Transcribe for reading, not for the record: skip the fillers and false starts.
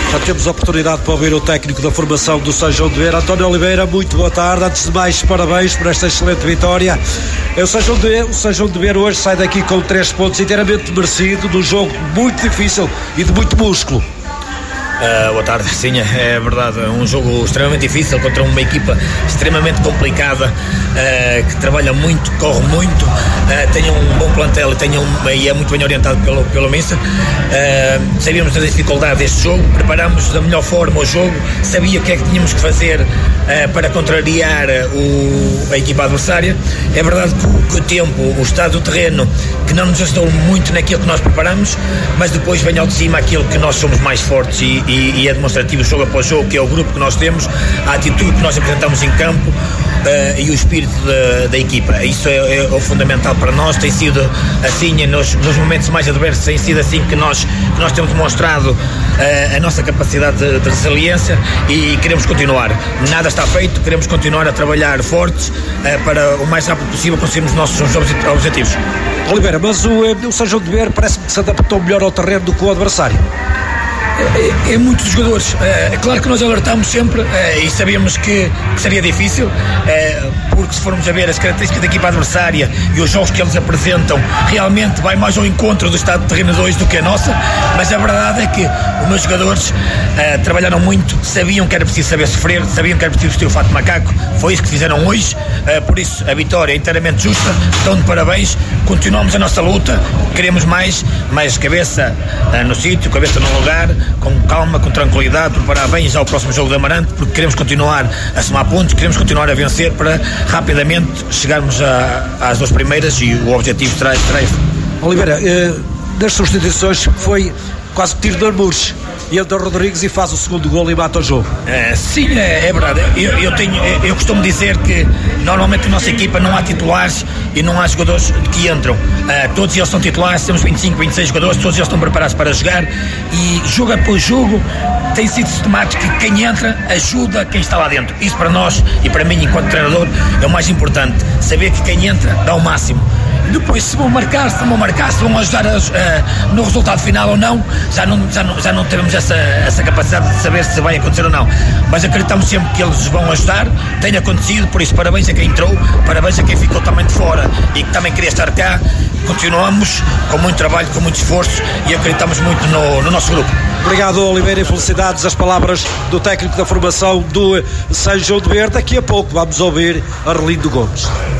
Já temos a oportunidade para ouvir o técnico da formação do São João de Beira, António Oliveira. Muito boa tarde, antes de mais parabéns por esta excelente vitória. O São João de Beira hoje sai daqui com 3 pontos inteiramente merecido, num jogo muito difícil e de muito músculo. Boa tarde, sim, é verdade, um jogo extremamente difícil contra uma equipa extremamente complicada, que trabalha muito, corre muito, tem um bom plantel e é muito bem orientado pelo Mister. Sabíamos das dificuldades deste jogo, preparámos da melhor forma o jogo, sabia o que é que tínhamos que fazer para contrariar a equipa adversária. É verdade que o tempo, o estado do terreno, que não nos ajudou muito naquilo que nós preparamos, mas depois vem ao de cima aquilo que nós somos mais fortes e é demonstrativo jogo após jogo, que é o grupo que nós temos, a atitude que nós apresentamos em campo e o espírito da equipa. Isso é o fundamental para nós. Tem sido assim nos momentos mais adversos, tem sido assim que nós temos demonstrado a nossa capacidade de resiliência e queremos continuar. Nada está feito, queremos continuar a trabalhar fortes para o mais rápido possível conseguirmos os nossos objetivos. Oliveira, mas o São João de Beira parece-me que se adaptou melhor ao terreno do que o adversário. É muitos dos jogadores. É claro que nós alertámos sempre e sabíamos que seria difícil, porque se formos a ver as características da equipa adversária e os jogos que eles apresentam, realmente vai mais ao encontro do estado de terreno de hoje do que a nossa. Mas a verdade é que os meus jogadores trabalharam muito, sabiam que era preciso saber sofrer, sabiam que era preciso vestir o fato de macaco. Foi isso que fizeram hoje, por isso a vitória é inteiramente justa. Estão de parabéns, continuamos a nossa luta, queremos mais cabeça no sítio, cabeça no lugar, com calma, com tranquilidade, preparar bem já o próximo jogo de Amarante, porque queremos continuar a somar pontos, queremos continuar a vencer para rapidamente chegarmos às 2 primeiras e o objetivo será isso. Oliveira, das substituições foi quase que tiro de Armures, e entra o Rodrigues e faz o segundo golo e mata o jogo. Sim, é verdade. Eu costumo dizer que normalmente na nossa equipa não há titulares e não há jogadores que entram. Todos eles são titulares, temos 25, 26 jogadores, todos eles estão preparados para jogar e jogo após jogo tem sido sistemático que quem entra ajuda quem está lá dentro. Isso para nós e para mim enquanto treinador é o mais importante, saber que quem entra dá o máximo. Depois se vão marcar, se vão ajudar no resultado final ou não, já não temos essa capacidade de saber se vai acontecer ou não, mas acreditamos sempre que eles vão ajudar. Tem acontecido, por isso parabéns a quem entrou, parabéns a quem ficou também de fora e que também queria estar cá. Continuamos com muito trabalho, com muito esforço e acreditamos muito no nosso grupo. Obrigado, Oliveira, e felicidades. As palavras do técnico da formação do São João de Beira. Daqui a pouco vamos ouvir Arlindo Gomes.